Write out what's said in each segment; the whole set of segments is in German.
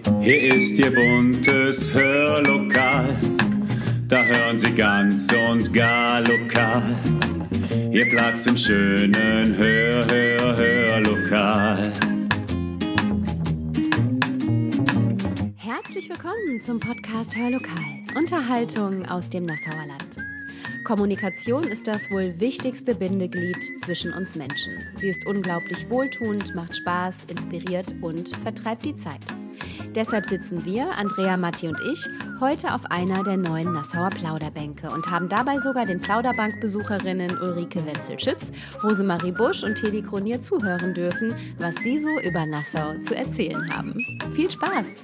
Hier ist Ihr buntes Hörlokal, da hören Sie ganz und gar lokal. Ihr Platz im schönen Hörlokal. Herzlich willkommen zum Podcast Hörlokal. Unterhaltung aus dem Nassauer Land. Kommunikation ist das wohl wichtigste Bindeglied zwischen uns Menschen. Sie ist unglaublich wohltuend, macht Spaß, inspiriert und vertreibt die Zeit. Deshalb sitzen wir, Andrea, Matti und ich, heute auf einer der neuen Nassauer Plauderbänke und haben dabei sogar den Plauderbank-Besucherinnen Ulrike Wenzel-Schütz, Rosemarie Busch und Teddy Kronier zuhören dürfen, was sie so über Nassau zu erzählen haben. Viel Spaß!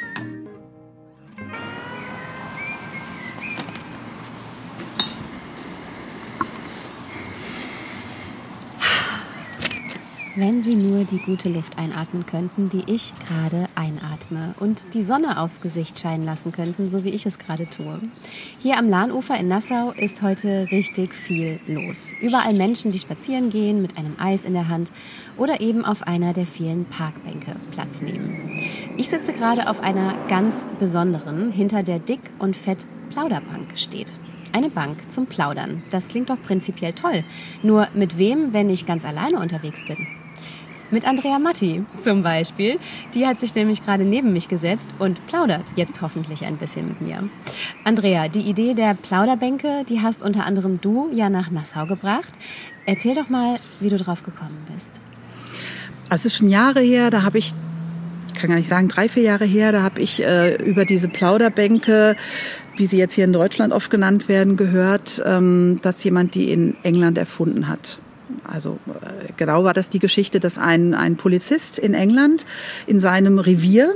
Wenn Sie nur die gute Luft einatmen könnten, die ich gerade einatme und die Sonne aufs Gesicht scheinen lassen könnten, so wie ich es gerade tue. Hier am Lahnufer in Nassau ist heute richtig viel los. Überall Menschen, die spazieren gehen, mit einem Eis in der Hand oder eben auf einer der vielen Parkbänke Platz nehmen. Ich sitze gerade auf einer ganz besonderen, hinter der Dick und Fett Plauderbank steht. Eine Bank zum Plaudern. Das klingt doch prinzipiell toll. Nur mit wem, wenn ich ganz alleine unterwegs bin? Mit Andrea Matti zum Beispiel. Die hat sich nämlich gerade neben mich gesetzt und plaudert jetzt hoffentlich ein bisschen mit mir. Andrea, die Idee der Plauderbänke, die hast unter anderem du ja nach Nassau gebracht. Erzähl doch mal, wie du drauf gekommen bist. Also es ist schon Jahre her, da habe ich kann gar nicht sagen, 3-4 Jahre her, da habe ich über diese Plauderbänke, wie sie jetzt hier in Deutschland oft genannt werden, gehört, dass jemand die in England erfunden hat. Also genau war das die Geschichte, dass ein Polizist in England in seinem Revier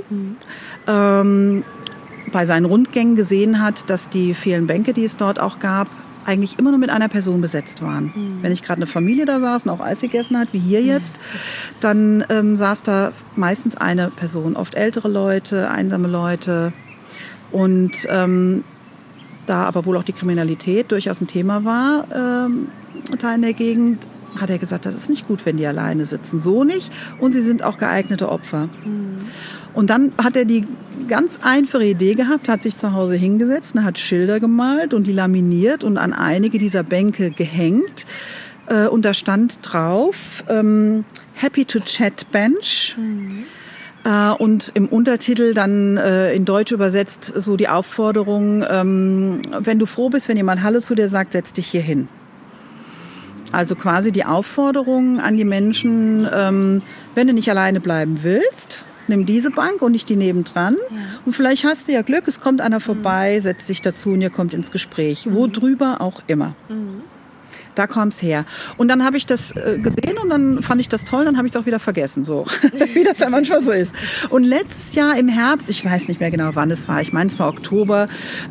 bei seinen Rundgängen gesehen hat, dass die vielen Bänke, die es dort auch gab, eigentlich immer nur mit einer Person besetzt waren. Wenn nicht gerade eine Familie da saß und auch Eis gegessen hat, wie hier jetzt, dann saß da meistens eine Person, oft ältere Leute, einsame Leute. Und da aber wohl auch die Kriminalität durchaus ein Thema war, da in der Gegend, hat er gesagt, das ist nicht gut, wenn die alleine sitzen. So nicht. Und sie sind auch geeignete Opfer. Und dann hat er die ganz einfache Idee gehabt, hat sich zu Hause hingesetzt, hat Schilder gemalt und die laminiert und an einige dieser Bänke gehängt. Und da stand drauf, Happy to Chat Bench. Und im Untertitel dann in Deutsch übersetzt so die Aufforderung, wenn du froh bist, wenn jemand Hallo zu dir sagt, setz dich hier hin. Also quasi die Aufforderung an die Menschen, wenn du nicht alleine bleiben willst, nimm diese Bank und nicht die nebendran. Ja. Und vielleicht hast du ja Glück, es kommt einer vorbei, setzt sich dazu und ihr kommt ins Gespräch. Wo drüber auch immer. Da kam es her. Und dann habe ich das gesehen und dann fand ich das toll, dann habe ich es auch wieder vergessen, so wie das ja manchmal so ist. Und letztes Jahr im Herbst, ich weiß nicht mehr genau, wann es war, ich meine, es war Oktober,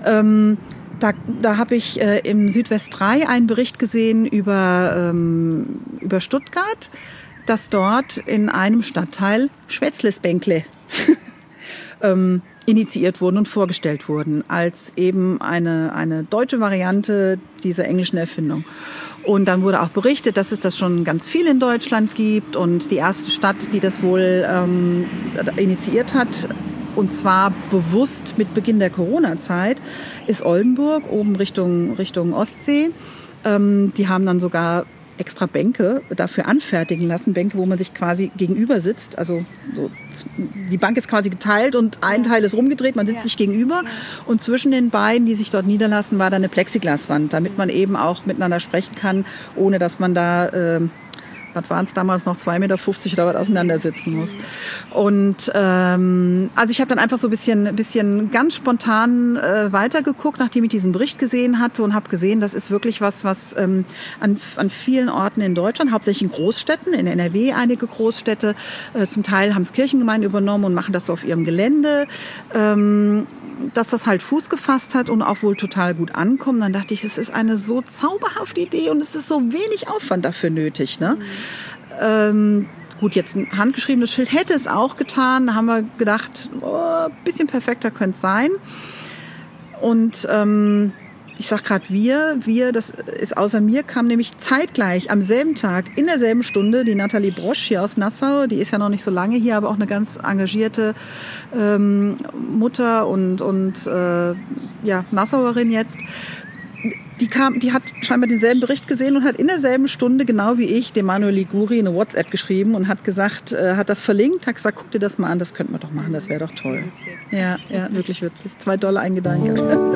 da habe ich im Südwest 3 einen Bericht gesehen über Stuttgart, dass dort in einem Stadtteil Schwätzlesbänkle initiiert wurden und vorgestellt wurden als eben eine deutsche Variante dieser englischen Erfindung. Und dann wurde auch berichtet, dass es das schon ganz viel in Deutschland gibt und die erste Stadt, die das wohl initiiert hat, und zwar bewusst mit Beginn der Corona-Zeit, ist Oldenburg, oben Richtung Ostsee. Die haben dann sogar extra Bänke dafür anfertigen lassen, Bänke, wo man sich quasi gegenüber sitzt. Also so, die Bank ist quasi geteilt und ein Teil ist rumgedreht, man sitzt sich gegenüber. Und zwischen den beiden, die sich dort niederlassen, war dann eine Plexiglaswand, damit man eben auch miteinander sprechen kann, ohne dass man da was waren es damals noch, 2,50 Meter oder was auseinandersitzen muss. Und also ich habe dann einfach so ein bisschen ganz spontan weitergeguckt, nachdem ich diesen Bericht gesehen hatte und habe gesehen, das ist wirklich was an vielen Orten in Deutschland, hauptsächlich in Großstädten, in NRW einige Großstädte, zum Teil haben es Kirchengemeinden übernommen und machen das so auf ihrem Gelände, dass das halt Fuß gefasst hat und auch wohl total gut ankommt. Dann dachte ich, es ist eine so zauberhafte Idee und es ist so wenig Aufwand dafür nötig, ne? Gut, jetzt ein handgeschriebenes Schild hätte es auch getan. Da haben wir gedacht, ein bisschen perfekter könnte es sein. Und ich sage gerade wir, das ist außer mir, kam nämlich zeitgleich am selben Tag, in derselben Stunde, die Nathalie Brosch hier aus Nassau. Die ist ja noch nicht so lange hier, aber auch eine ganz engagierte Mutter und Nassauerin jetzt. Die hat scheinbar denselben Bericht gesehen und hat in derselben Stunde, genau wie ich, dem Manuel Liguri eine WhatsApp geschrieben und hat gesagt, hat das verlinkt, hat gesagt, guck dir das mal an, das könnten wir doch machen, das wäre doch toll. Ja, wirklich witzig. $2 ein Gedanke.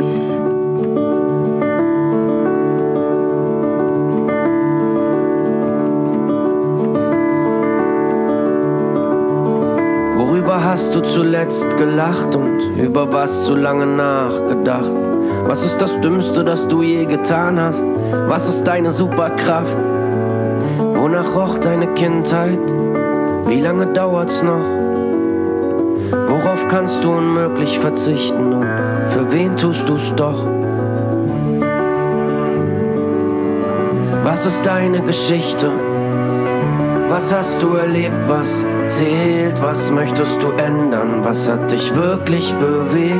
Worüber hast du zuletzt gelacht und über was zu lange nachgedacht? Was ist das Dümmste, das du je getan hast? Was ist deine Superkraft? Wonach roch deine Kindheit? Wie lange dauert's noch? Worauf kannst du unmöglich verzichten und für wen tust du's doch? Was ist deine Geschichte? Was hast du erlebt, was zählt? Was möchtest du ändern? Was hat dich wirklich bewegt?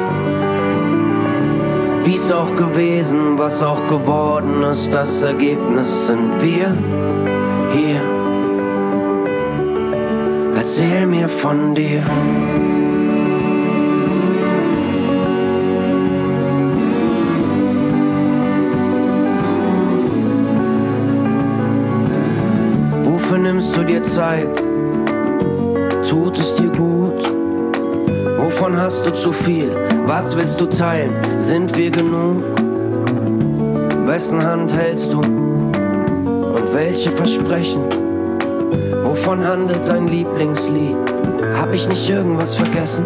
Wie's auch gewesen, was auch geworden ist, das Ergebnis sind wir hier. Erzähl mir von dir. Wofür nimmst du dir Zeit? Tut es dir gut? Wovon hast du zu viel? Was willst du teilen? Sind wir genug? Wessen Hand hältst du? Und welche Versprechen? Wovon handelt dein Lieblingslied? Hab ich nicht irgendwas vergessen?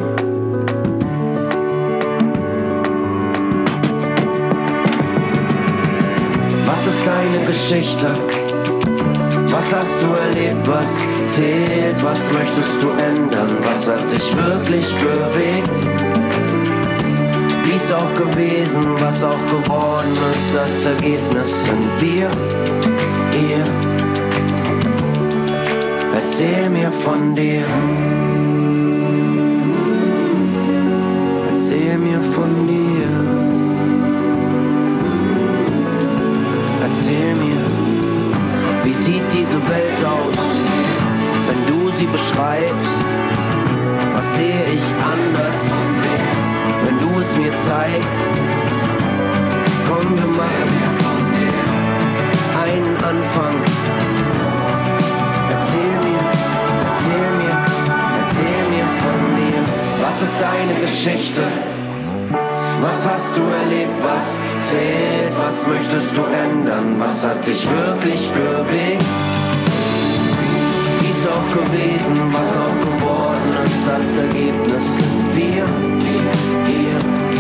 Was ist deine Geschichte? Was hast du erlebt, was zählt? Was möchtest du ändern? Was hat dich wirklich bewegt? Wie's auch gewesen, was auch geworden ist, das Ergebnis sind wir hier. Erzähl mir von dir. Erzähl mir von dir. Erzähl mir. Wie sieht diese Welt aus, wenn du sie beschreibst? Was sehe ich anders, wenn du es mir zeigst? Komm, wir machen einen Anfang. Erzähl mir von dir. Was ist deine Geschichte? Was hast du erlebt, was zählt? Was möchtest du ändern? Was hat dich wirklich bewegt? Wie's auch gewesen, was auch geworden ist, das Ergebnis sind wir hier.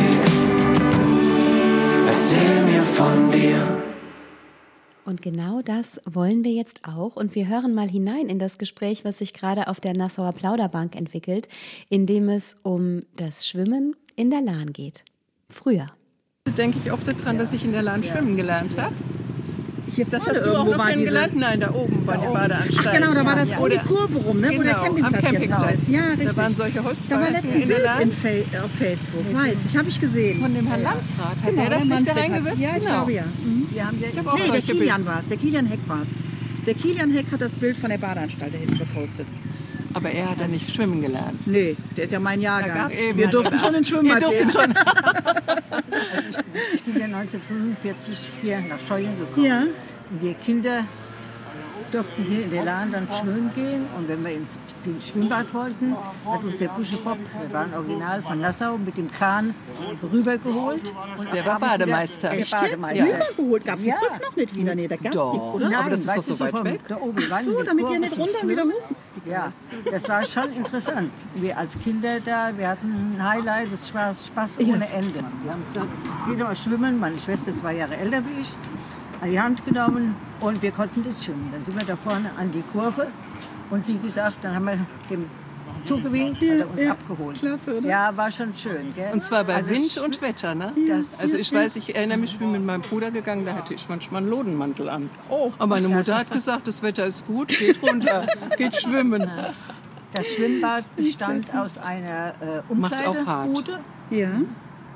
Erzähl mir von dir. Und genau das wollen wir jetzt auch. Und wir hören mal hinein in das Gespräch, was sich gerade auf der Nassauer Plauderbank entwickelt, in dem es um das Schwimmen in der Lahn geht. Früher. Da denke ich oft daran, dass ich in der Lahn schwimmen gelernt habe. Das hast du auch irgendwo noch kennengelernt? Nein, da oben bei der Badeanstalt. Ach genau, da war das ja. um die Kurve rum, ne? Wo der Campingplatz jetzt noch ist. Ja, richtig. Da waren solche Holzbalken da war letztens ein in der Bild Lahn. auf Facebook, weiß ich, habe ich gesehen. Von dem Herrn Landsrat. Hat Genau, der das nicht da Manfred reingesetzt? Ja, ich glaube ja. Ich habe auch Nee, der solche Kilian war es, der Kilian Heck war es. Der Kilian Heck hat das Bild von der Badeanstalt da hinten gepostet. Aber er hat da nicht schwimmen gelernt. Nee, der ist ja mein Jahrgang. Eben, Wir durften schon ins Schwimmbad gehen. schon. Also ich bin ja 1945 hier nach Scheuen gekommen. Ja. Und wir Kinder durften hier in der Lahn dann schwimmen gehen. Und wenn wir ins Schwimmbad wollten, hat uns der Buschepop, wir waren original von Nassau, mit dem Kahn rübergeholt. Und Der war Bademeister. Der Echt jetzt? Bademeister. Rübergeholt? Gab es die Ja. Brücke noch nicht wieder? Nee, da gab es Doch. nicht, oder? Nein, aber das ist doch weißt so du, weit von weg. Da oben Ach so, damit ihr nicht runter und wieder hoch. Ja, das war schon interessant. Wir als Kinder da, wir hatten ein Highlight, das war Spaß ohne Ende. Wir haben gesagt, jeder mal schwimmen, meine Schwester ist 2 Jahre älter wie ich, an die Hand genommen und wir konnten nicht schwimmen. Dann sind wir da vorne an die Kurve und wie gesagt, dann haben wir dem zugewinkt und hat er uns abgeholt. Klasse, oder? Ja, war schon schön. Gell? Und zwar bei Also Wind und Wetter, ne? Also ich weiß, ich erinnere mich, ich bin mit meinem Bruder gegangen, da hatte ich manchmal einen Lodenmantel an. Oh. Aber meine Mutter hat gesagt, das Wetter ist gut, geht runter, geht schwimmen. Das Schwimmbad bestand aus einer Macht auch hart. Umkleidebude. Ja.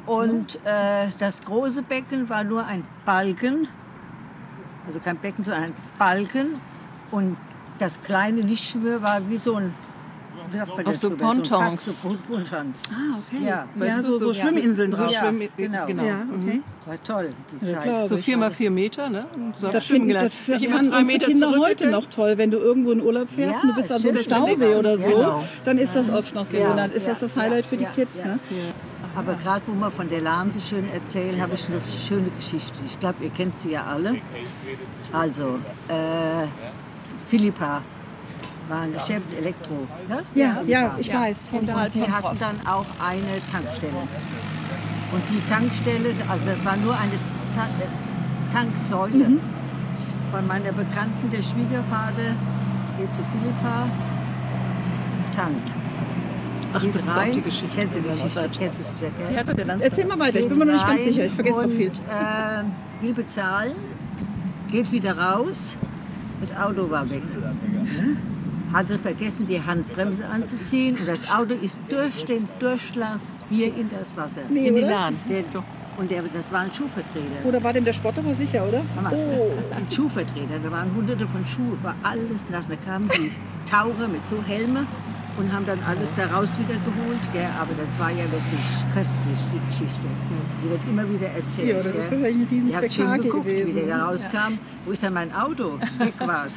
Und das große Becken war nur ein Balken, also kein Becken, sondern ein Balken. Und das kleine Nichtschwimmer war wie so ein, wie sagt man das, so Pontons. So Ponton. Ah, okay. Ja, Ja, so Schwimminseln drauf. Ja, Genau. Ja, okay. War toll, die Ja, Zeit. klar. So 4x4 Meter, ne? Und so hab Das ich schwimmen finden gelernt. das Ich immer fanden 3 unsere Meter Kinder heute zurückgegangen. noch toll, wenn du irgendwo in Urlaub fährst Ja, und du bist an so einem stimmt, Stausee stimmt. oder so, Genau. dann ist das oft noch so. Ja, Und dann ist das ja, das Highlight für die ja, Kids. ja. Ne? Aber gerade wo wir von der Lahn so schön erzählen, habe ich eine schöne Geschichte. Ich glaube, ihr kennt sie ja alle. Also, Philippa war ein Geschäft Elektro. Ne? Ja, ich weiß. Und wir hatten dann auch eine Tankstelle. Und die Tankstelle, also das war nur eine Tanksäule von meiner Bekannten, der Schwiegervater, geht zu Philippa und tankt. Ach, Geht das ist auch rein. die Geschichte. Kennst du die der Geschichte? Landwirtschaft. Kennst du sicher, gell? Die hat er der Landwirtschaft. Erzähl mal weiter, ich bin mir noch nicht ganz sicher. Ich vergesse doch viel. Und, will bezahlen, geht wieder raus, das Auto war weg. Hatte vergessen, die Handbremse anzuziehen und das Auto ist durch den Durchlass hier in das Wasser. Nee, In die oder? Lahn. Das war ein Schuhvertreter. Oder war dem der Sport aber sicher, oder? Ein Schuhvertreter, da waren hunderte von Schuhen, war alles nass. Da kamen die Taucher mit so Helme und haben dann alles daraus wieder geholt. Gell? Aber das war ja wirklich köstlich, die Geschichte. Die wird immer wieder erzählt. Ja, das ist gell? wahrscheinlich ein riesen Ihr habt schön Spektakel geguckt, gewesen, wie der ne? da rauskam. Wo ist denn mein Auto? Weg war's.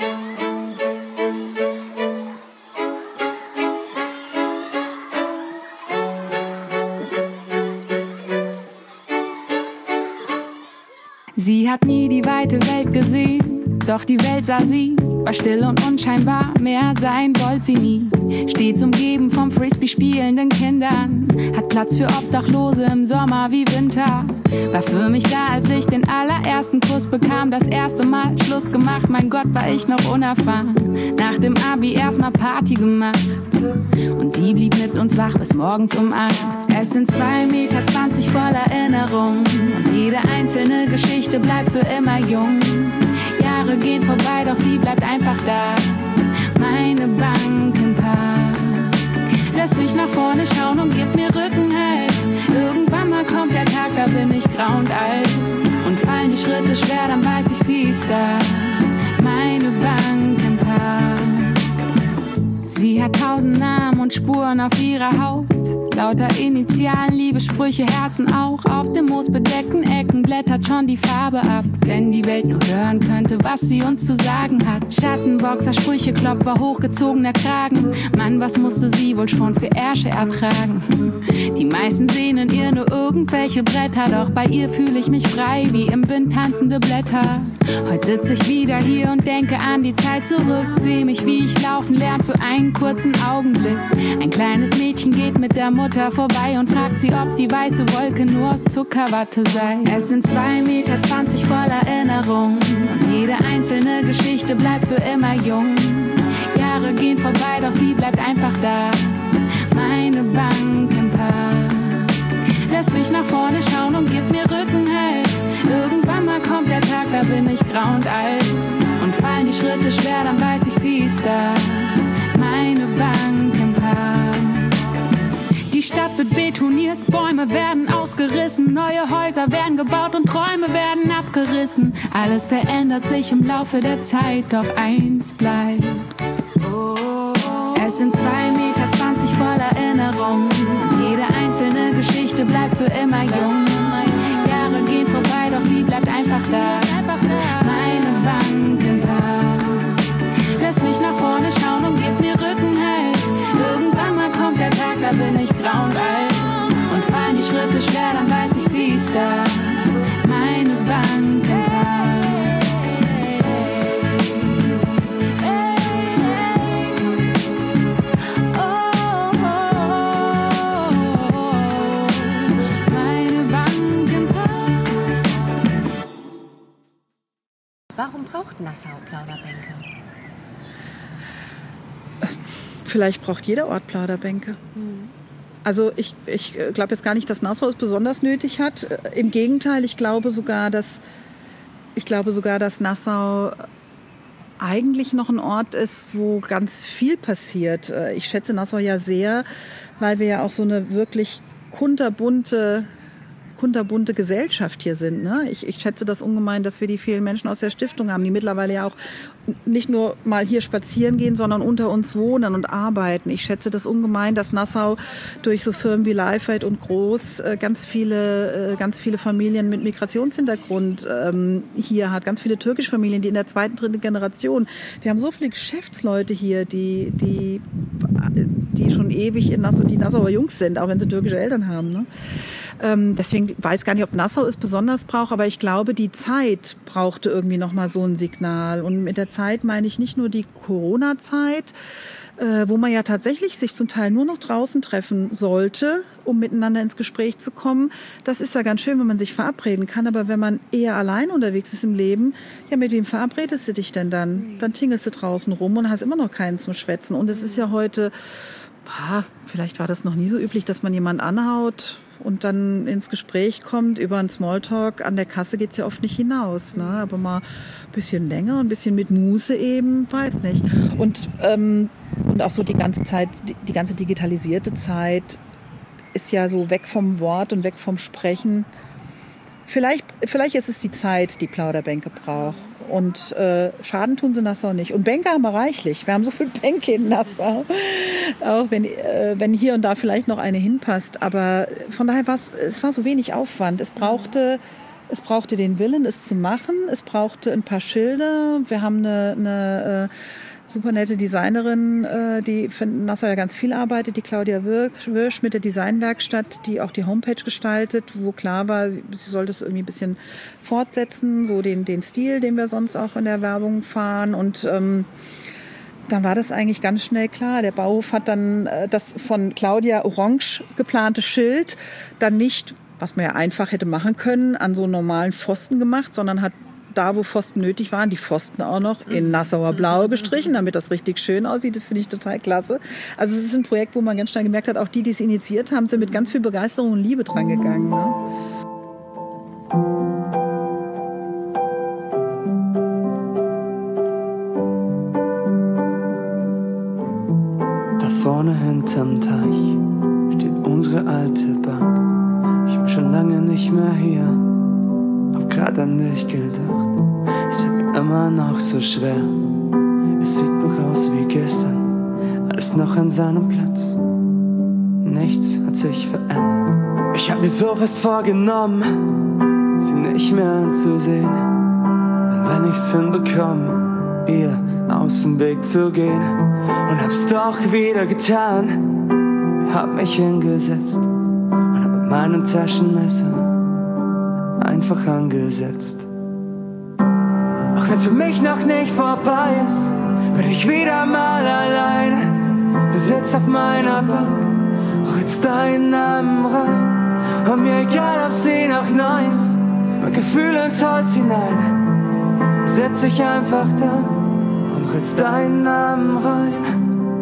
Sie hat nie die weite Welt gesehen, doch die Welt sah sie, war still und unscheinbar, mehr sein wollte sie nie. Stets umgeben vom Frisbee spielenden Kindern, hat Platz für Obdachlose im Sommer wie Winter. War für mich da, als ich den allerersten Kuss bekam, das erste Mal Schluss gemacht, mein Gott, war ich noch unerfahren. Nach dem Abi erstmal Party gemacht und sie blieb mit uns wach bis morgens um 8. Es sind 2,20 Meter voller Erinnerung und jede einzelne Geschichte bleibt für immer jung. Jahre gehen vorbei, doch sie bleibt einfach da. Meine Bank im Park. Lass mich nach vorne schauen und gib mir Rückenhalt. Irgendwann mal kommt der Tag, da bin ich grau und alt. Und fallen die Schritte schwer, dann weiß ich, sie ist da. Meine Bank im Park. Sie hat 1000 Namen und Spuren auf ihrer Haut. Lauter Initialen, Liebessprüche, Herzen auch. Auf dem moosbedeckten Ecken blättert schon die Farbe ab. Wenn die Welt nur hören könnte, was sie uns zu sagen hat. Schattenboxer, Sprüche, Klopfer, hochgezogener Kragen. Mann, was musste sie wohl schon für Ärsche ertragen? Die meisten sehen in ihr nur irgendwelche Bretter. Doch bei ihr fühle ich mich frei, wie im Wind tanzende Blätter. Heute sitze ich wieder hier und denke an die Zeit zurück. Seh mich, wie ich laufen lerne für einen kurzen Augenblick. Ein kleines Mädchen geht mit der Mutter vorbei und fragt sie, ob die weiße Wolke nur aus Zuckerwatte sei. Es sind 2,20 Meter voller Erinnerung und jede einzelne Geschichte bleibt für immer jung. Jahre gehen vorbei, doch sie bleibt einfach da. Meine Bank im Park. Lass mich nach vorne schauen und gib mir Rückenhalt. Irgendwann mal kommt der Tag, da bin ich grau und alt. Und fallen die Schritte schwer, dann weiß ich, sie ist da. Meine Bank im Park. Die Stadt wird betoniert, Bäume werden ausgerissen, neue Häuser werden gebaut und Träume werden abgerissen. Alles verändert sich im Laufe der Zeit, doch eins bleibt. Es sind 2,20 Meter voller Erinnerung und jede einzelne Geschichte bleibt für immer jung. Jahre gehen vorbei, doch sie bleibt einfach da. Meine Bank im Park. Lass mich nach vorne schauen und gib mir Rückenhalt. Irgendwann mal kommt der Tag, da bin ich grau und alt. Und fallen die Schritte schwer, dann weiß ich, sie ist da. Meine Bank im Park. Warum braucht Nassau Plauderbänke? Vielleicht braucht jeder Ort Plauderbänke. Also ich glaube jetzt gar nicht, dass Nassau es besonders nötig hat. Im Gegenteil, ich glaube sogar, dass Nassau eigentlich noch ein Ort ist, wo ganz viel passiert. Ich schätze Nassau ja sehr, weil wir ja auch so eine wirklich kunterbunte Gesellschaft hier sind. Ne? Ich schätze das ungemein, dass wir die vielen Menschen aus der Stiftung haben, die mittlerweile ja auch nicht nur mal hier spazieren gehen, sondern unter uns wohnen und arbeiten. Ich schätze das ungemein, dass Nassau durch so Firmen wie Lifeaid und Groß ganz viele Familien mit Migrationshintergrund hier hat. Ganz viele türkische Familien, die in der 2., 3. Generation. Wir haben so viele Geschäftsleute hier, die schon ewig in Nassau, die Nassauer Jungs sind, auch wenn sie türkische Eltern haben. Ne? Deswegen weiß gar nicht, ob Nassau es besonders braucht, aber ich glaube, die Zeit brauchte irgendwie nochmal so ein Signal. Und mit der Zeit meine ich nicht nur die Corona-Zeit, wo man ja tatsächlich sich zum Teil nur noch draußen treffen sollte, um miteinander ins Gespräch zu kommen. Das ist ja ganz schön, wenn man sich verabreden kann, aber wenn man eher allein unterwegs ist im Leben, ja, mit wem verabredest du dich denn dann? Dann tingelst du draußen rum und hast immer noch keinen zum Schwätzen. Und es ist ja heute, vielleicht war das noch nie so üblich, dass man jemanden anhaut und dann ins Gespräch kommt über einen Smalltalk. An der Kasse geht's ja oft nicht hinaus, ne? Aber mal ein bisschen länger und ein bisschen mit Muße eben, weiß nicht. Und auch so die ganze Zeit, die ganze digitalisierte Zeit ist ja so weg vom Wort und weg vom Sprechen. Vielleicht ist es die Zeit, die Plauderbänke braucht. Und Schaden tun sie Nassau nicht. Und Bänke haben wir reichlich. Wir haben so viele Bänke in Nassau. Auch wenn hier und da vielleicht noch eine hinpasst. Aber von daher es war so wenig Aufwand. Es brauchte den Willen, es zu machen. Es brauchte ein paar Schilder. Wir haben eine super nette Designerin, die für Nassau ja ganz viel arbeitet, die Claudia Wirsch mit der Designwerkstatt, die auch die Homepage gestaltet, wo klar war, sie sollte es irgendwie ein bisschen fortsetzen, so den Stil, den wir sonst auch in der Werbung fahren. Und dann war das eigentlich ganz schnell klar. Der Bauhof hat dann das von Claudia orange geplante Schild dann nicht, was man ja einfach hätte machen können, an so normalen Pfosten gemacht, sondern hat da, wo Pfosten nötig waren, die Pfosten auch noch in Nassauer Blau gestrichen, damit das richtig schön aussieht. Das finde ich total klasse. Also es ist ein Projekt, wo man ganz schnell gemerkt hat, auch die es initiiert haben, sind mit ganz viel Begeisterung und Liebe dran gegangen. Ne? Da vorne hinterm Teich steht unsere alte Bank. Ich war schon lange nicht mehr hier, hab grad an dich gedacht. Es fällt mir immer noch so schwer. Es sieht noch aus wie gestern, alles noch an seinem Platz. Nichts hat sich verändert. Ich hab mir so fest vorgenommen, sie nicht mehr anzusehen. Und wenn ich's hinbekomme, ihr aus dem Weg zu gehen. Und hab's doch wieder getan. Hab mich hingesetzt und hab mit meinem Taschenmesser einfach angesetzt. Auch wenn's für mich noch nicht vorbei ist, bin ich wieder mal alleine. Du sitzt auf meiner Bank, ritzt deinen Namen rein. Und mir egal, ob sie noch neu ist, mein Gefühl ins Holz hinein. Setz dich einfach da und ritzt deinen Namen rein.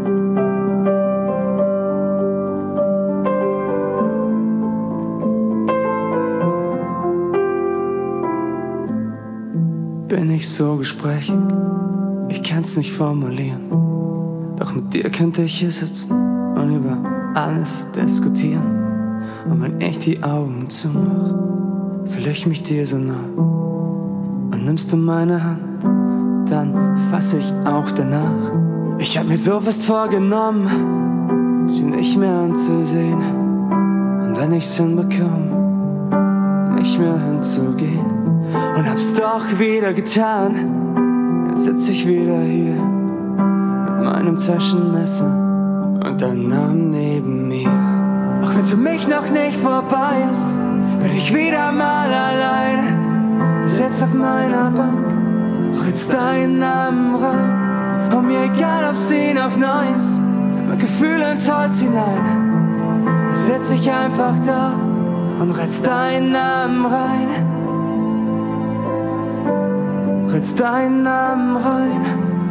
Bin ich so gesprächig, ich kann's nicht formulieren. Doch mit dir könnte ich hier sitzen und über alles diskutieren. Und wenn ich die Augen zumach, fühl ich mich dir so nah. Und nimmst du meine Hand, dann fass ich auch danach. Ich hab mir so fest vorgenommen, sie nicht mehr anzusehen. Und wenn ich's hinbekomme, nicht mehr hinzugehen. Und hab's doch wieder getan. Jetzt sitz ich wieder hier mit meinem Taschenmesser und dein Name neben mir. Auch wenn's für mich noch nicht vorbei ist, bin ich wieder mal alleine. Du sitzt auf meiner Bank, ritzt deinen Namen rein. Und mir egal, ob sie noch neu ist, mein Gefühl ins Holz hinein. Setz ich einfach da und ritzt deinen Namen rein. Ritzt deinen Namen rein.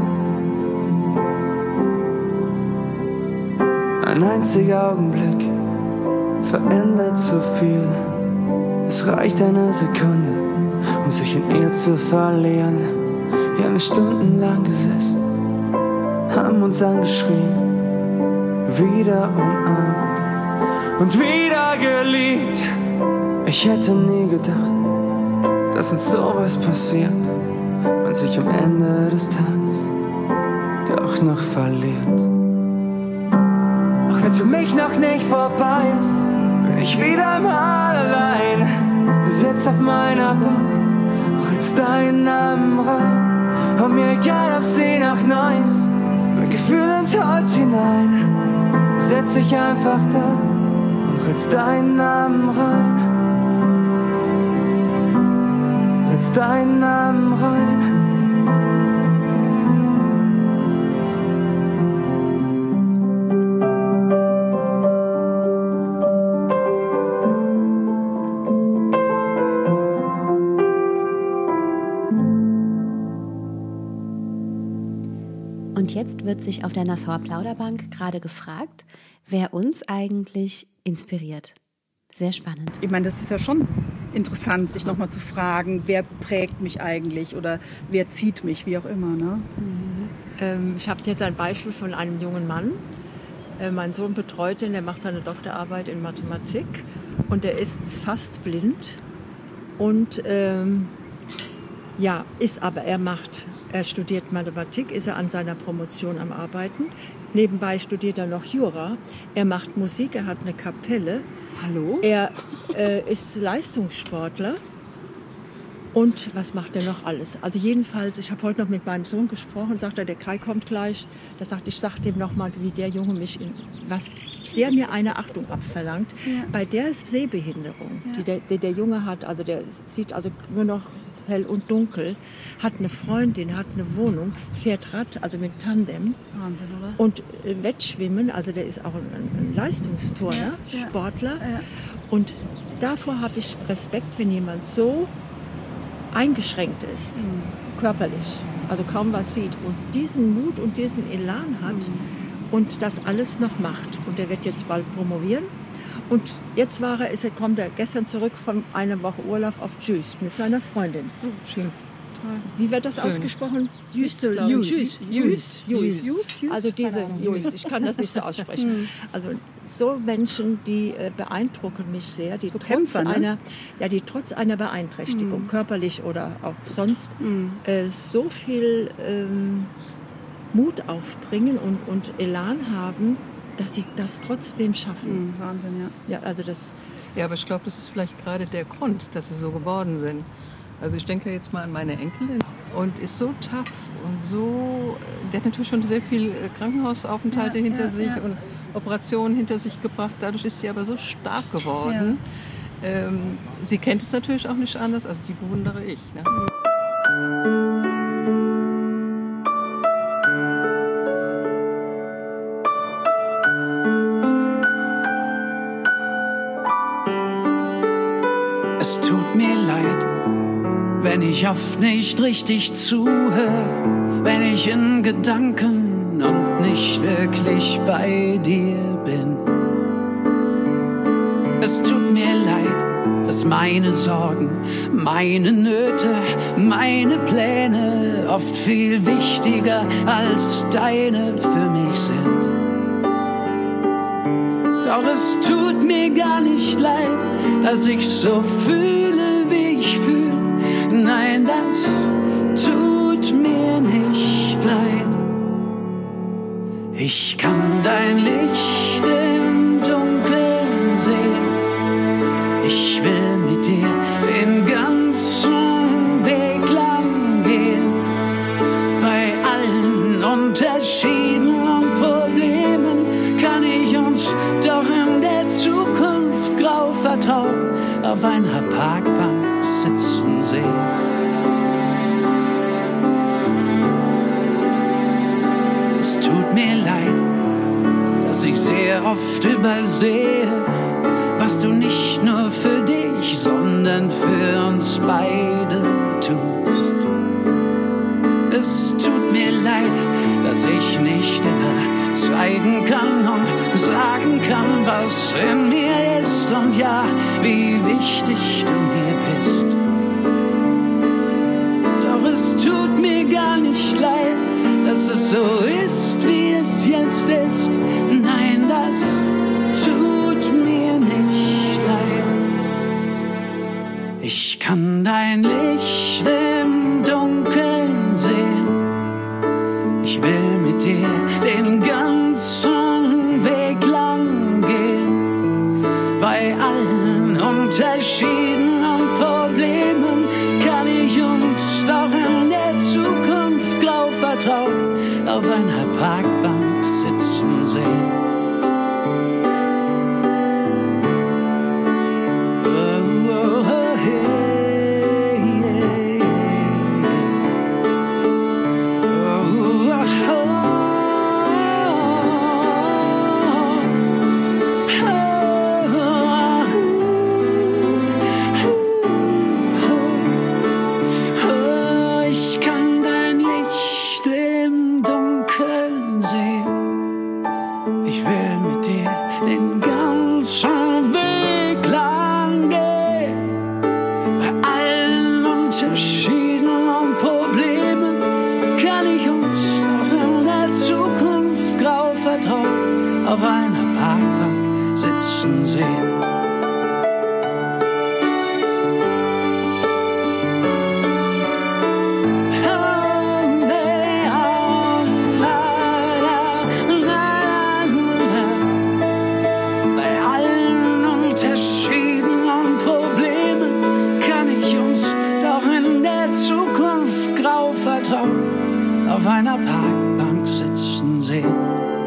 Ein einziger Augenblick verändert so viel. Es reicht eine Sekunde, um sich in ihr zu verlieren. Wir haben stundenlang gesessen, haben uns angeschrien, wieder umarmt und wieder geliebt. Ich hätte nie gedacht, dass uns sowas passiert, man sich am Ende des Tages doch noch verliert. Auch wenn's für mich noch nicht vorbei ist, bin ich wieder mal allein. Sitz auf meiner Bank, ritz deinen Namen rein. Und mir egal, ob sie noch neu ist, mein Gefühl ins Holz hinein. Setz dich einfach da und ritz deinen Namen rein. Ritz deinen Namen rein. Und jetzt wird sich auf der Nassauer Plauderbank gerade gefragt, wer uns eigentlich inspiriert. Sehr spannend. Ich meine, das ist ja schon interessant, sich nochmal zu fragen, wer prägt mich eigentlich oder wer zieht mich, wie auch immer. Ne? Ich habe jetzt ein Beispiel von einem jungen Mann. Mein Sohn betreut ihn, der macht seine Doktorarbeit in Mathematik und der ist fast blind. Und er studiert Mathematik, ist er an seiner Promotion am Arbeiten. Nebenbei studiert er noch Jura. Er macht Musik, er hat eine Kapelle. Hallo? Er ist Leistungssportler. Und was macht er noch alles? Also jedenfalls, ich habe heute noch mit meinem Sohn gesprochen, sagt er, der Kai kommt gleich. Da sagt ich sag dem nochmal, wie der Junge mich, was der mir eine Achtung abverlangt. Ja. Bei der Sehbehinderung, die der Junge hat, also der sieht also nur noch hell und dunkel, hat eine Freundin, hat eine Wohnung, fährt Rad, also mit Tandem. Wahnsinn, oder? Und Wettschwimmen, also der ist auch ein Leistungsturner, Sportler. Ja. Und davor habe ich Respekt, wenn jemand so eingeschränkt ist, körperlich, also kaum was sieht und diesen Mut und diesen Elan hat und das alles noch macht. Und er wird jetzt bald promovieren. Und jetzt kommt er gestern zurück von einer Woche Urlaub auf Juist mit seiner Freundin. Schön. Wie wird das ausgesprochen? Juist. Also diese Juist. Ich kann das nicht so aussprechen. Also so Menschen, die beeindrucken mich sehr, die, so trotz einer Beeinträchtigung, körperlich oder auch sonst, so viel Mut aufbringen und Elan haben, dass sie das trotzdem schaffen. Wahnsinn, ja. Ja, aber ich glaube, das ist vielleicht gerade der Grund, dass sie so geworden sind. Also ich denke jetzt mal an meine Enkelin und ist so tough und so, der hat natürlich schon sehr viel Krankenhausaufenthalte hinter sich und Operationen hinter sich gebracht. Dadurch ist sie aber so stark geworden. Ja. Sie kennt es natürlich auch nicht anders, also die bewundere ich. Ne? Es tut mir leid, wenn ich oft nicht richtig zuhöre, wenn ich in Gedanken und nicht wirklich bei dir bin. Es tut mir leid, dass meine Sorgen, meine Nöte, meine Pläne oft viel wichtiger als deine für mich sind. Doch es tut mir gar nicht leid, dass ich so fühle, wie ich fühle. Nein, das tut mir nicht leid. Ich kann dein Licht im Dunkeln sehen. Ich will mit dir den ganzen Weg lang gehen. Bei allen Unterschieden und Problemen kann ich uns doch in der Zukunft grau vertaut auf einer Parkbank sitzen sehen. Es tut mir leid, dass ich sehr oft übersehe, was du nicht nur für dich, sondern für uns beide tust. Es tut mir leid, dass ich nicht immer zeigen kann und sagen kann, was in mir ist und ja, wie wichtig du mir bist. Doch es tut mir gar nicht leid, dass es so ist, wie es jetzt ist. Nein, das tut Unterschieden und Problemen kann ich uns doch in der Zukunft grau vertraut auf einer Parkbank sitzen sehen. Auf einer Parkbank sitzen sehen. Bei allen Unterschieden und Problemen kann ich uns doch in der Zukunft grau vertrauen auf einer Parkbank sitzen sehen.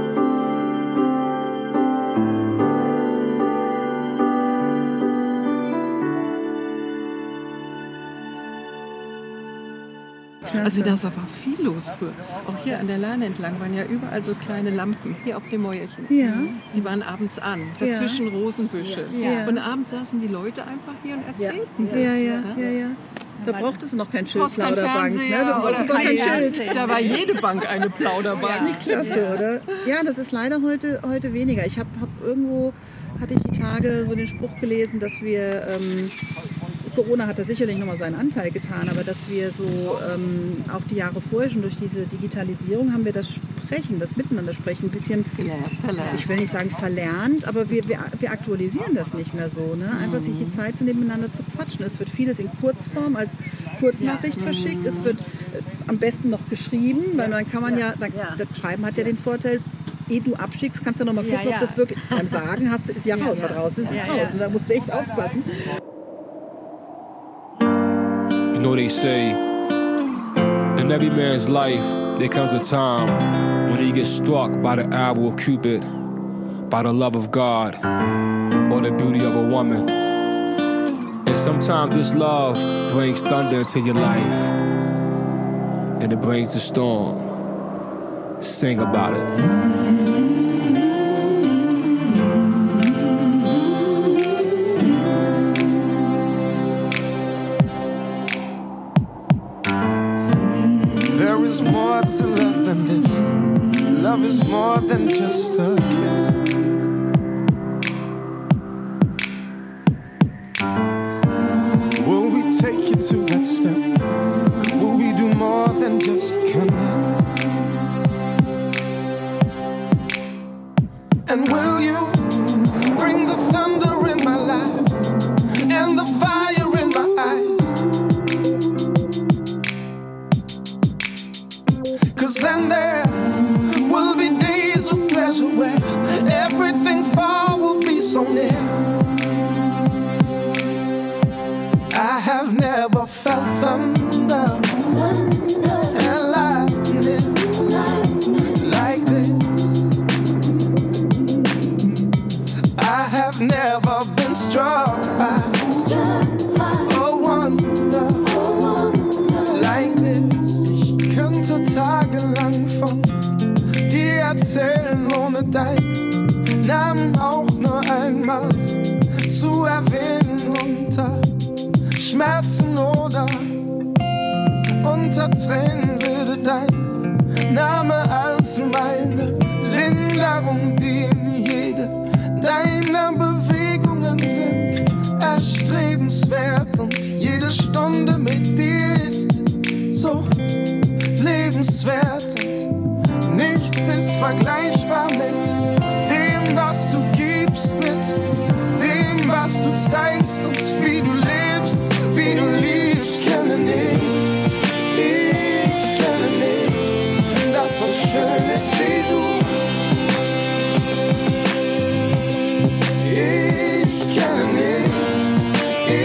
Also da war viel los früher. Auch hier an der Leine entlang waren ja überall so kleine Lampen, hier auf dem Mäuerchen. Ja. Die waren abends an, dazwischen Rosenbüsche. Ja. Und abends saßen die Leute einfach hier und erzählten sich. Ja. Da brauchtest du noch kein Schild, Kein Plauderbank. Fernseher, Du brauchst doch kein Schild. Da war jede Bank eine Plauderbank. Klasse, oder? Ja, das ist leider heute weniger. Ich hab irgendwo, hatte ich die Tage so den Spruch gelesen, dass wir, Corona hat da sicherlich nochmal seinen Anteil getan, aber dass wir so auch die Jahre vorher schon durch diese Digitalisierung haben wir das Sprechen, das Miteinandersprechen ein bisschen, ich will nicht sagen verlernt, aber wir aktualisieren das nicht mehr so. Ne? Einfach sich die Zeit zu nehmen, miteinander zu quatschen. Es wird vieles in Kurzform als Kurznachricht verschickt. Es wird am besten noch geschrieben, weil dann kann man das Schreiben hat ja den Vorteil, ehe du abschickst, kannst du noch mal gucken, ob das wirklich, beim Sagen ist ja raus, was raus ist, ist raus. Und da musst du echt aufpassen. You know they say, in every man's life, there comes a time when he gets struck by the arrow of Cupid, by the love of God, or the beauty of a woman. And sometimes this love brings thunder into your life, and it brings the storm. Sing about it. There is more to love than this. Love is more than just a kiss. Will we take it to that step? Will we do more than just connect? And will you bring the thunder in my life and the fire in my eyes? 'Cause then there will be days of pleasure where everything far will be so near. I have never felt thunder and lightning like this. I have never been struck by a wonder like this. Ich könnte tagelang von dir erzählen, ohne deinen Namen auch nur einmal zu erwähnen. Unter Schmerzen oder unter Tränen würde dein Name als meine Linderung dienen. Jede deiner Bewegungen sind erstrebenswert und jede Stunde mit dir ist so lebenswert. Und nichts ist vergleichbar mit dem, was du gibst, mit dem, was du zeigst und wie du lebst, wie du liebst. Ich kenne nichts, ich kenne nichts, das so schön ist wie du. Ich kenne nichts,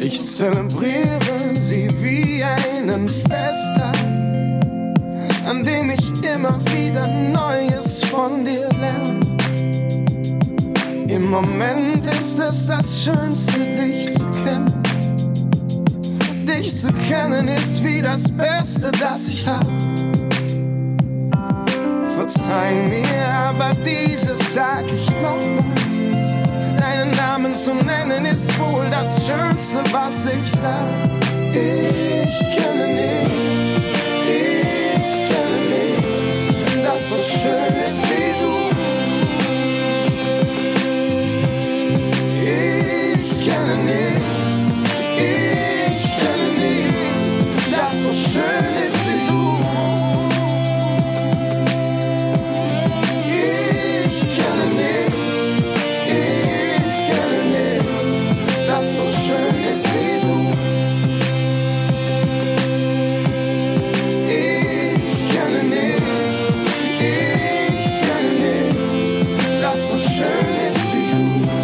Ich zelebriere sie wie einen Festtag, an dem ich immer wieder Neues von dir lerne. Im Moment ist es das Schönste, dich zu kennen. Dich zu kennen ist wie das Beste, das ich hab. Verzeih mir, aber dieses sag ich nochmal. Deinen Namen zu nennen ist wohl das Schönste, was ich sag. Ich kenne nichts, das so schön ist wie du. Ich kenne nichts, das so schön ist wie du. Ich kenne nichts, das so schön ist wie du. Ich kenne nichts, das so schön ist wie du.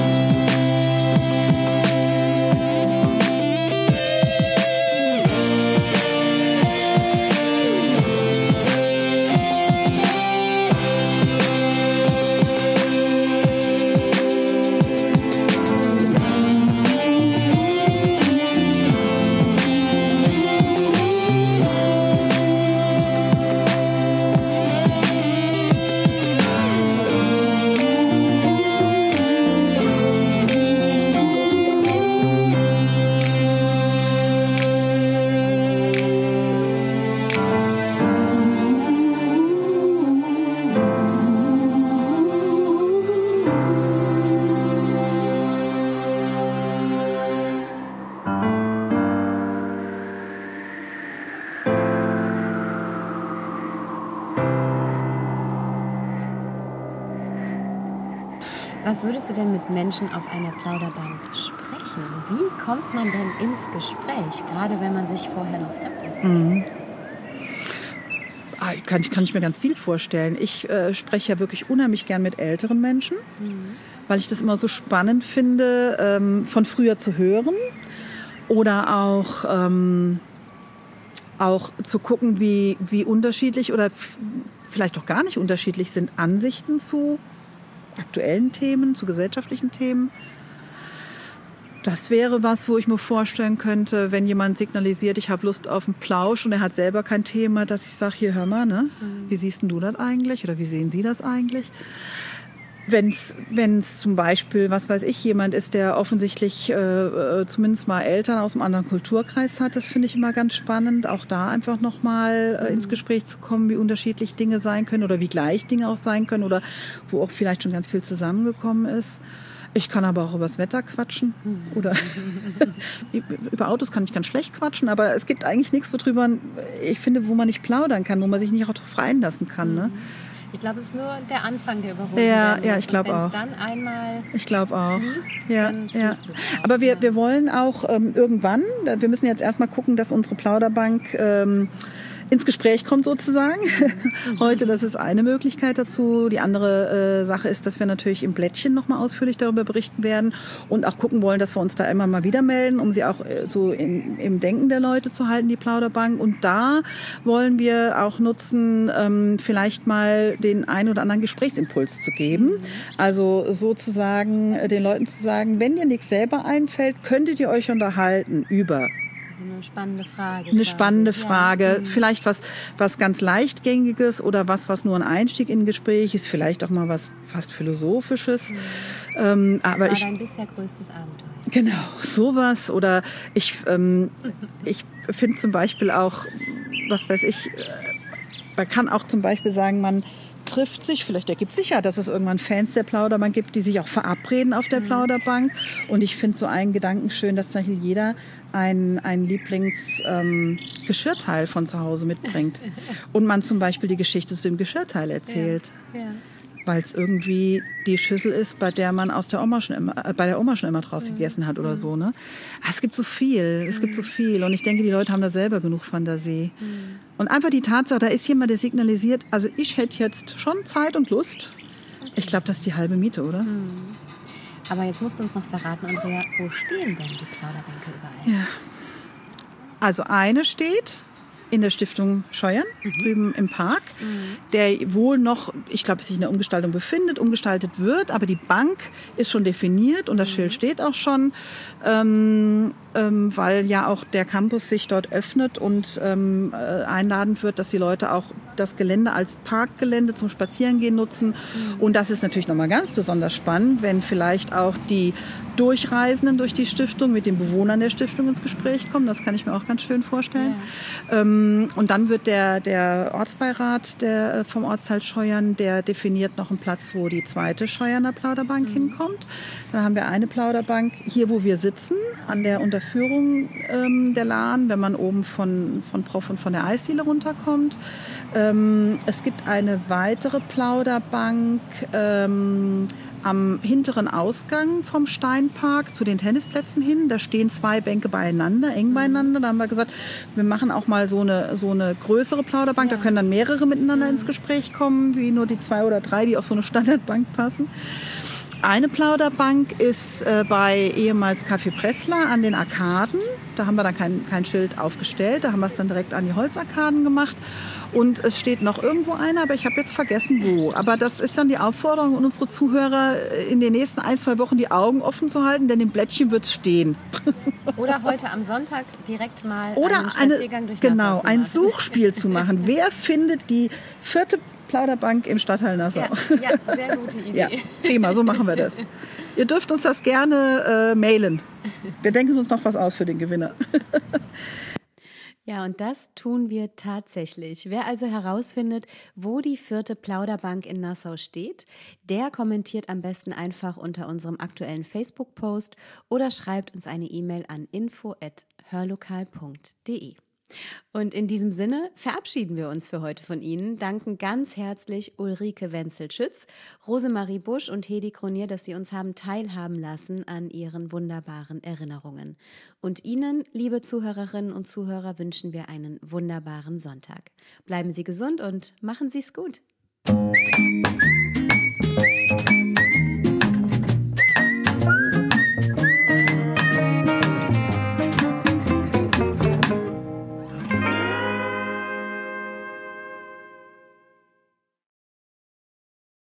Was würdest du denn mit Menschen auf einer Plauderbank sprechen? Wie kommt man denn ins Gespräch, gerade wenn man sich vorher noch fremd ist? Kann ich mir ganz viel vorstellen. Ich spreche ja wirklich unheimlich gern mit älteren Menschen, weil ich das immer so spannend finde, von früher zu hören oder auch zu gucken, wie unterschiedlich oder vielleicht auch gar nicht unterschiedlich sind Ansichten zu aktuellen Themen, zu gesellschaftlichen Themen. Das wäre was, wo ich mir vorstellen könnte, wenn jemand signalisiert, ich habe Lust auf einen Plausch und er hat selber kein Thema, dass ich sage, hier, hör mal, ne? Wie siehst denn du das eigentlich oder wie sehen Sie das eigentlich? Wenn es zum Beispiel, was weiß ich, jemand ist, der offensichtlich zumindest mal Eltern aus einem anderen Kulturkreis hat, das finde ich immer ganz spannend, auch da einfach nochmal ins Gespräch zu kommen, wie unterschiedlich Dinge sein können oder wie gleich Dinge auch sein können oder wo auch vielleicht schon ganz viel zusammengekommen ist. Ich kann aber auch über das Wetter quatschen oder über Autos kann ich ganz schlecht quatschen, aber es gibt eigentlich nichts, worüber ich finde, wo man nicht plaudern kann, wo man sich nicht auch drauf einlassen kann, ne? Ich glaube, es ist nur der Anfang, der überwunden werden muss. Ja, ich glaube auch. Wenn es dann einmal fließt, dann fließt es auch. Aber wir wollen auch irgendwann, wir müssen jetzt erstmal gucken, dass unsere Plauderbank ins Gespräch kommt sozusagen. Heute, das ist eine Möglichkeit dazu. Die andere Sache ist, dass wir natürlich im Blättchen nochmal ausführlich darüber berichten werden und auch gucken wollen, dass wir uns da immer mal wieder melden, um sie auch so im Denken der Leute zu halten, die Plauderbank. Und da wollen wir auch nutzen, vielleicht mal den einen oder anderen Gesprächsimpuls zu geben. Also sozusagen den Leuten zu sagen, wenn dir nichts selber einfällt, könntet ihr euch unterhalten über... Eine spannende Frage. Eine spannende Frage. Vielleicht was ganz Leichtgängiges oder was nur ein Einstieg in ein Gespräch ist. Vielleicht auch mal was fast Philosophisches. Was war dein bisher größtes Abenteuer? Genau, sowas. Oder ich finde zum Beispiel auch, was weiß ich, man kann auch zum Beispiel sagen, man trifft sich, vielleicht ergibt sich ja, dass es irgendwann Fans der Plauderbank gibt, die sich auch verabreden auf der Plauderbank. Und ich finde so einen Gedanken schön, dass zum Beispiel jeder ein Lieblingsgeschirrteil von zu Hause mitbringt. Und man zum Beispiel die Geschichte zu dem Geschirrteil erzählt. Ja. Weil es irgendwie die Schüssel ist, bei der man bei der Oma schon immer draus gegessen hat oder so. Ne? Es gibt so viel, Und ich denke, die Leute haben da selber genug Fantasie. Und einfach die Tatsache, da ist jemand, der signalisiert, also ich hätte jetzt schon Zeit und Lust. Ich glaube, das ist die halbe Miete, oder? Aber jetzt musst du uns noch verraten, Andrea, wo stehen denn die Plauderbänke überall? Ja. Also eine steht in der Stiftung Scheuern, drüben im Park, der wohl noch, ich glaube, sich in der Umgestaltung befindet, umgestaltet wird, aber die Bank ist schon definiert und das Schild steht auch schon, weil ja auch der Campus sich dort öffnet und einladend wird, dass die Leute auch das Gelände als Parkgelände zum Spazierengehen nutzen. Und das ist natürlich nochmal ganz besonders spannend, wenn vielleicht auch die Durchreisenden durch die Stiftung mit den Bewohnern der Stiftung ins Gespräch kommen. Das kann ich mir auch ganz schön vorstellen. Ja. Und dann wird der Ortsbeirat vom Ortsteil Scheuern, der definiert noch einen Platz, wo die zweite Scheuerner Plauderbank hinkommt. Dann haben wir eine Plauderbank hier, wo wir sitzen, an der Unterführung der Lahn, wenn man oben von Prof und von der Eisdiele runterkommt. Es gibt eine weitere Plauderbank am hinteren Ausgang vom Steinpark zu den Tennisplätzen hin. Da stehen 2 Bänke beieinander, eng beieinander. Da haben wir gesagt, wir machen auch mal so eine größere Plauderbank. Da können dann mehrere miteinander ins Gespräch kommen, wie nur die 2 oder 3, die auf so eine Standardbank passen. Eine Plauderbank ist bei ehemals Café Pressler an den Arkaden. Da haben wir dann kein Schild aufgestellt. Da haben wir es dann direkt an die Holzarkaden gemacht. Und es steht noch irgendwo einer, aber ich habe jetzt vergessen, wo. Aber das ist dann die Aufforderung an unsere Zuhörer, in den nächsten 1-2 Wochen die Augen offen zu halten, denn im Blättchen wird es stehen. Oder heute am Sonntag direkt mal einen Spaziergang durch Nassau zu machen. Ein Suchspiel zu machen. Wer findet die 4. Plauderbank im Stadtteil Nassau? Ja, sehr gute Idee. Ja, prima, so machen wir das. Ihr dürft uns das gerne mailen. Wir denken uns noch was aus für den Gewinner. Ja, und das tun wir tatsächlich. Wer also herausfindet, wo die 4. Plauderbank in Nassau steht, der kommentiert am besten einfach unter unserem aktuellen Facebook-Post oder schreibt uns eine E-Mail an info@hörlokal.de. Und in diesem Sinne verabschieden wir uns für heute von Ihnen, danken ganz herzlich Ulrike Wenzel-Schütz, Rosemarie Busch und Hedi Kronier, dass Sie uns haben teilhaben lassen an Ihren wunderbaren Erinnerungen. Und Ihnen, liebe Zuhörerinnen und Zuhörer, wünschen wir einen wunderbaren Sonntag. Bleiben Sie gesund und machen Sie es gut.